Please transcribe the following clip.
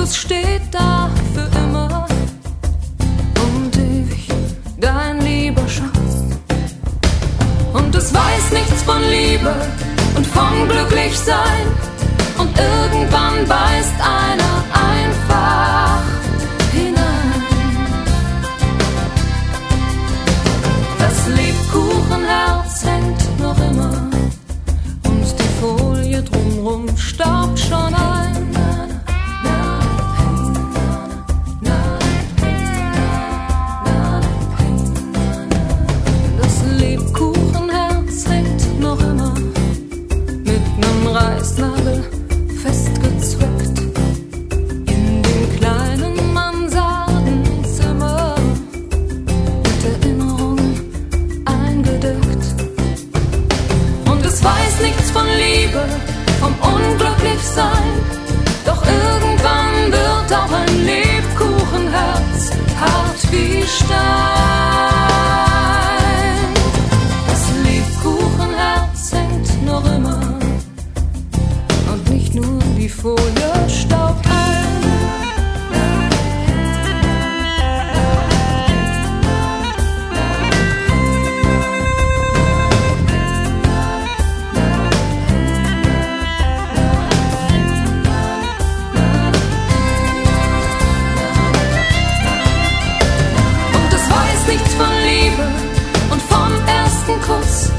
es steht da für immer und ewig, dein lieber Schatz. Und es weiß nichts von Liebe und vom Glücklichsein, und irgendwann beißt einer einfach hinein. Das Lebkuchenherz hängt noch immer und die Folie drumrum staubt schon ein. Das Lebkuchenherz hängt noch immer mit nem Reißnagel festgezwickt in dem kleinen Mansardenzimmer, mit Erinnerungen eingedeckt. Und es weiß nichts von Liebe, vom Unglücklichsein, doch irgendwann wird auch ein Lebkuchenherz hart wie Stein. Das Lebkuchenherz hängt noch immer und nicht nur die Folie staubt ein. Und es weiß nichts von Liebe und vom ersten Kuss,